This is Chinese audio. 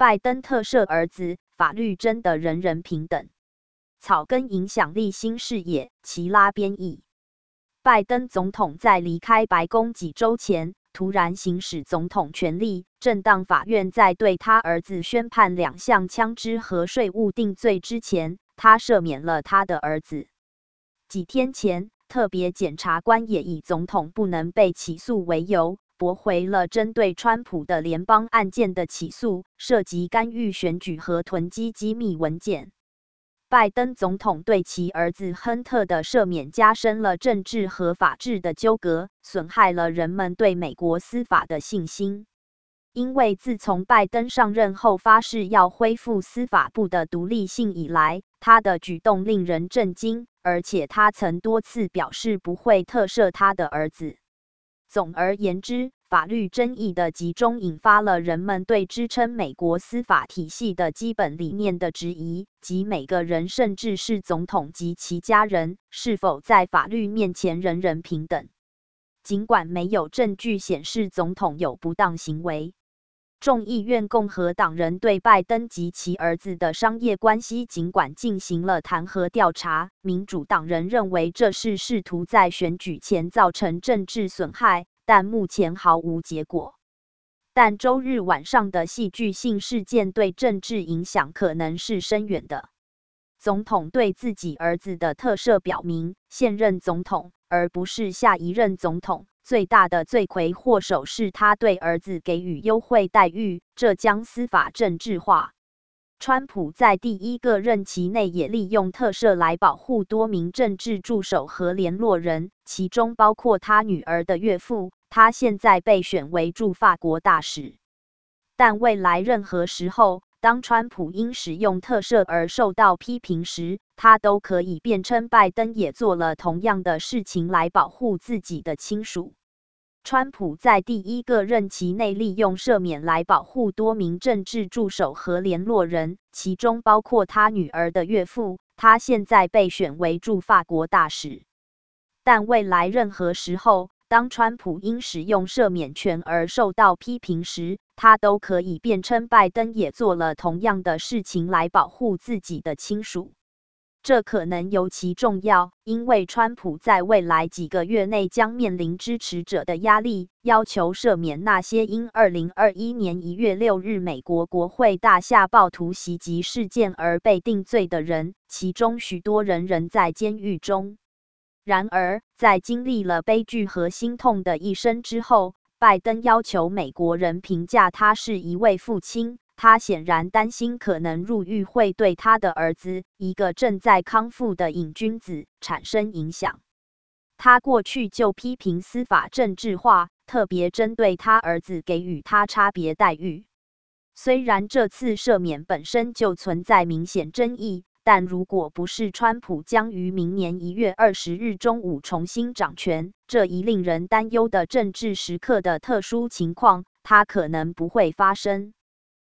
拜登特赦儿子，法律真的人人平等？草根影响力新视野，齐拉编译。拜登总统在离开白宫几周前，突然行使总统权力，正当法院在对他儿子宣判2项枪支和税务定罪之前，他赦免了他的儿子。几天前，特别检察官也以总统不能被起诉为由，驳回了针对川普的联邦案件的起诉，涉及干预选举和囤积机密文件。拜登总统对其儿子亨特的赦免加深了政治和法治的纠葛，损害了人们对美国司法的信心。因为自从拜登上任后发誓要恢复司法部的独立性以来，他的举动令人震惊，而且他曾多次表示不会特赦他的儿子。总而言之，法律争议的集中引发了人们对支撑美国司法体系的基本理念的质疑，即每个人甚至是总统及其家人，是否在法律面前人人平等。尽管没有证据显示总统有不当行为，众议院共和党人对拜登及其儿子的商业关系尽管进行了弹劾调查，民主党人认为这是试图在选举前造成政治损害，但目前毫无结果。但周日晚上的戏剧性事件对政治影响可能是深远的。总统对自己儿子的特赦表明，现任总统，而不是下一任总统，最大的罪魁祸首是他对儿子给予优惠待遇，这将司法政治化。川普在第一个任期内也利用特赦来保护多名政治助手和联络人，其中包括他女儿的岳父，他现在被选为驻法国大使。但未来任何时候，当川普因使用特赦而受到批评时，他都可以辩称拜登也做了同样的事情来保护自己的亲属。川普在第一个任期内利用赦免来保护多名政治助手和联络人，其中包括他女儿的岳父，他现在被选为驻法国大使。但未来任何时候，当川普因使用赦免权而受到批评时，他都可以辩称拜登也做了同样的事情来保护自己的亲属。这可能尤其重要，因为川普在未来几个月内将面临支持者的压力，要求赦免那些因2021年1月6日美国国会大厦暴徒袭击事件而被定罪的人，其中许多人仍在监狱中。然而，在经历了悲剧和心痛的一生之后，拜登要求美国人评价他是一位父亲。他显然担心可能入狱会对他的儿子，一个正在康复的瘾君子，产生影响。他过去就批评司法政治化，特别针对他儿子给予他差别待遇。虽然这次赦免本身就存在明显争议，但如果不是川普将于明年1月20日中午重新掌权，这一令人担忧的政治时刻的特殊情况，它可能不会发生。